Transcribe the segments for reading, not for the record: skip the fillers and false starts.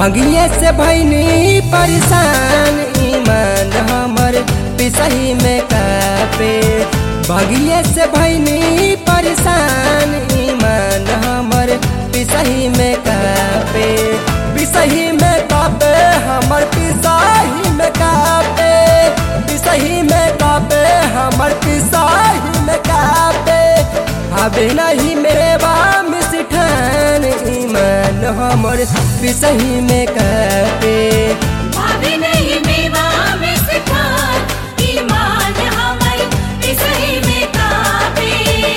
भंगिए से भैनी परेशान ईमान हमर पिसही में कापे। भंगिए से भैनी परेशान ईमान हमर पिसही में कापे। पिसही में कापे हमर पिसही में कापे। पिसही में कापे हमर पिसही में कापे। अबे नहीं मेरे बाम सिठान ईमान हमर पिसही में कापे। भाभी नहीं मेवा में सिखार ईमान हमर पिसही में कापे।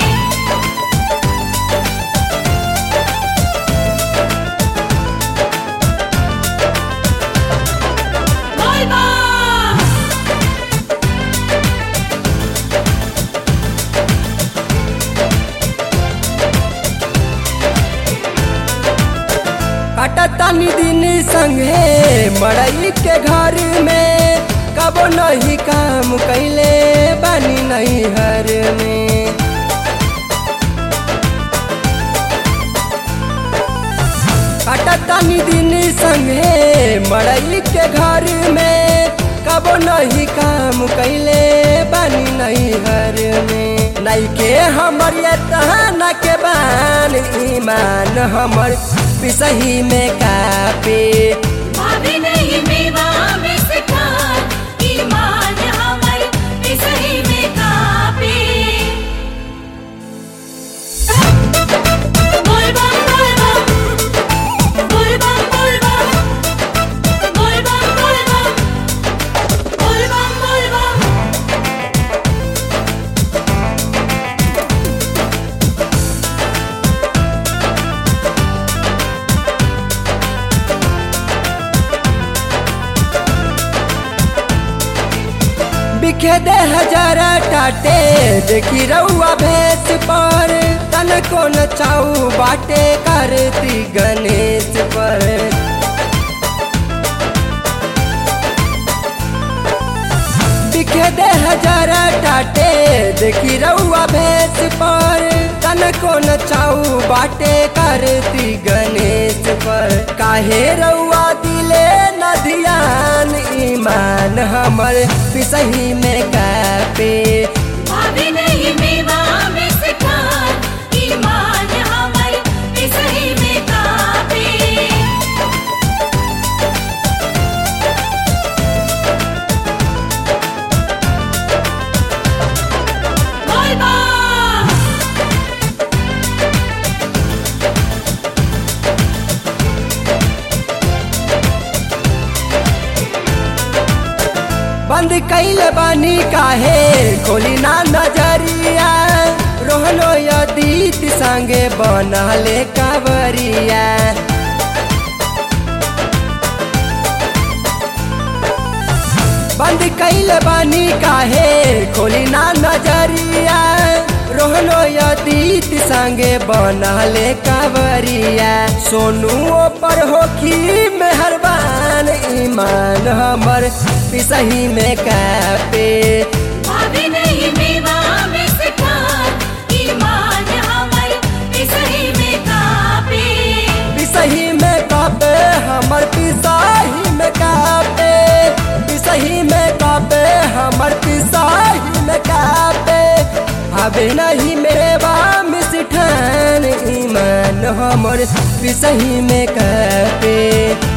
बोल बा कटतानी दिन संगे मड़ई के घर में कबो नहीं काम कैले बानी नहीं हर में। कटतानी दिन संगे मड़ई के घर में कबो नहीं काम कैले बानी नहीं हर में। नहीं के हमर ये तहना के बान ईमान हमर पिसही में कापे। भाभी नहीं मेवा में सिखार ईमान हमर पिसही में कापे। बोल बम बोल बम बोल बम बोल बम बोल बम बोल बम बोल बम बोल बम। बिखे दे हजारा टाटे देखी रउआ भैंस पर तन को नचाऊ बाटे करती गणेश पर। बिखे दे हजारा टाटे देखी रउआ भैंस पर तन को नचाऊ बाटे करती गणेश पर। काहे रउआ दिले न ध्यान ईमान हमर पिसही में कापे। भाभी नहीं मेवा में सिखार ईमान हमर पिसही में कापे। बोल बा बंद कैल बानी काहे खोली ना नजरिया। रोहनो यदीत संगे बनले कावरिया। बंद कैल बानी काहे खोली ना नजरिया। रोहनो यदीत संगे बनले कावरिया। सोनू पर होखी मेहरबान ईमान हमर पिसही में कापे। भाभी नहीं मेवा में सिखार ईमान हमर पिसही में कापे। पिसही में कापे हमर पिसही में कापे। पिसही में कापे हमर पिसही में कापे। अबे नहीं मेरे बाम सिठान ईमान हमर पिसही में कापे।